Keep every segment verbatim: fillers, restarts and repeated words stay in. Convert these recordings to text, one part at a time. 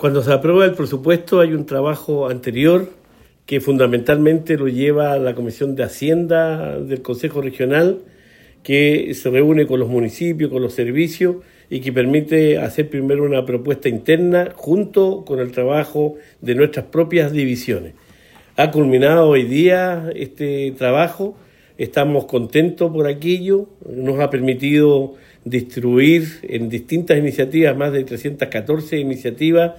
Cuando se aprueba el presupuesto hay un trabajo anterior que fundamentalmente lo lleva la Comisión de Hacienda del Consejo Regional, que se reúne con los municipios, con los servicios y que permite hacer primero una propuesta interna junto con el trabajo de nuestras propias divisiones. Ha culminado hoy día este trabajo, estamos contentos por aquello, nos ha permitido distribuir en distintas iniciativas, más de trescientas catorce iniciativas,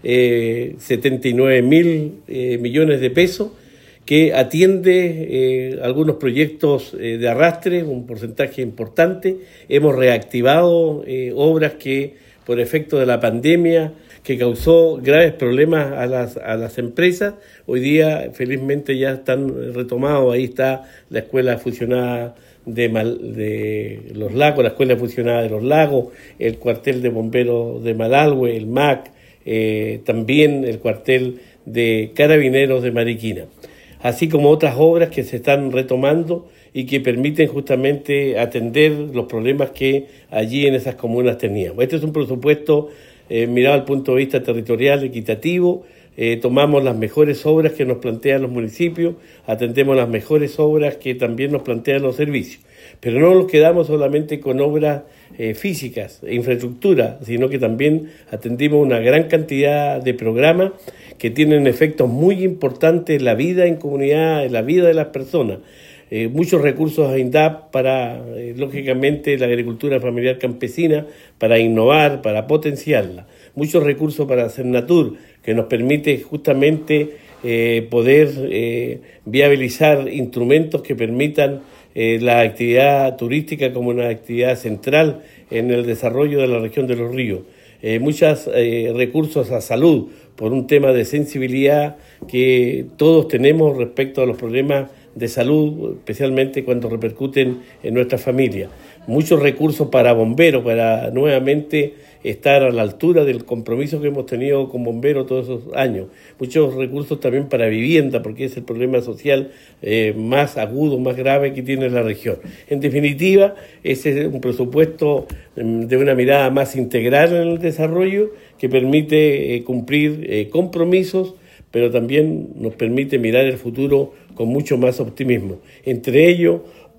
eh, setenta y nueve mil eh, millones de pesos, que atiende eh, algunos proyectos eh, de arrastre, un porcentaje importante. Hemos reactivado eh, obras que, por efecto de la pandemia, que causó graves problemas a las, a las empresas, hoy día felizmente ya están retomados. Ahí está la Escuela Fusionada de, Mal, de Los Lagos, la Escuela Fusionada de Los Lagos, el cuartel de bomberos de Malalhue, el M A C, eh, también el cuartel de Carabineros de Mariquina, así como otras obras que se están retomando y que permiten justamente atender los problemas que allí en esas comunas teníamos. Este es un presupuesto eh, mirado al punto de vista territorial, equitativo. Eh, tomamos las mejores obras que nos plantean los municipios, atendemos las mejores obras que también nos plantean los servicios. Pero no nos quedamos solamente con obras eh, físicas, infraestructura, sino que también atendimos una gran cantidad de programas que tienen efectos muy importantes en la vida en comunidad, en la vida de las personas. Eh, muchos recursos a INDAP para, eh, lógicamente, la agricultura familiar campesina, para innovar, para potenciarla. Muchos recursos para Cernatur, que nos permite justamente eh, poder eh, viabilizar instrumentos que permitan eh, la actividad turística como una actividad central en el desarrollo de la región de los ríos. Eh, muchos eh, recursos a salud por un tema de sensibilidad que todos tenemos respecto a los problemas de salud, especialmente cuando repercuten en nuestra familia. Muchos recursos para bomberos, para nuevamente estar a la altura del compromiso que hemos tenido con bomberos todos esos años. Muchos recursos también para vivienda, porque es el problema social eh, más agudo, más grave que tiene la región. En definitiva, ese es un presupuesto eh, de una mirada más integral en el desarrollo que permite eh, cumplir eh, compromisos, pero también nos permite mirar el futuro con mucho más optimismo. Entre ellos,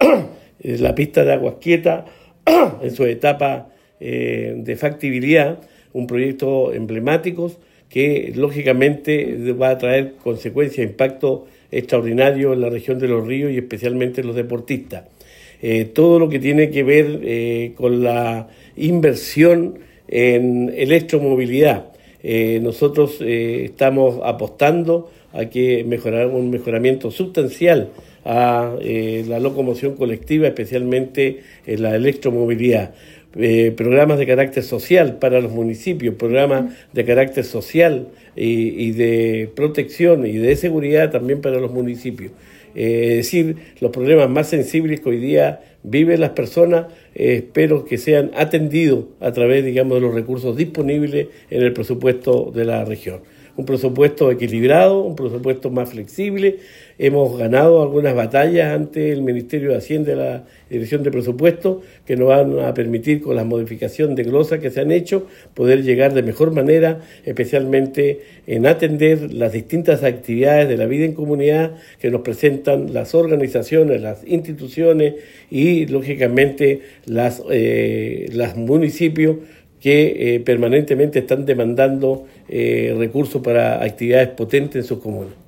la pista de Aguas Quietas, en su etapa eh, de factibilidad, un proyecto emblemático que lógicamente va a traer consecuencias, impacto extraordinario en la región de los ríos y especialmente en los deportistas. Eh, todo lo que tiene que ver eh, con la inversión en electromovilidad. Eh, nosotros eh, estamos apostando a que mejorar un mejoramiento sustancial a eh, la locomoción colectiva, especialmente en la electromovilidad. Eh, programas de carácter social para los municipios, programas de carácter social y, y de protección y de seguridad también para los municipios. Eh, es decir, los problemas más sensibles que hoy día viven las personas, eh, espero que sean atendidos a través, digamos, de los recursos disponibles en el presupuesto de la región. Un presupuesto equilibrado, un presupuesto más flexible. Hemos ganado algunas batallas ante el Ministerio de Hacienda y la Dirección de Presupuestos que nos van a permitir, con la modificación de glosas que se han hecho, poder llegar de mejor manera, especialmente en atender las distintas actividades de la vida en comunidad que nos presentan las organizaciones, las instituciones y, lógicamente, las, eh, los municipios que eh, permanentemente están demandando eh, recursos para actividades potentes en sus comunas.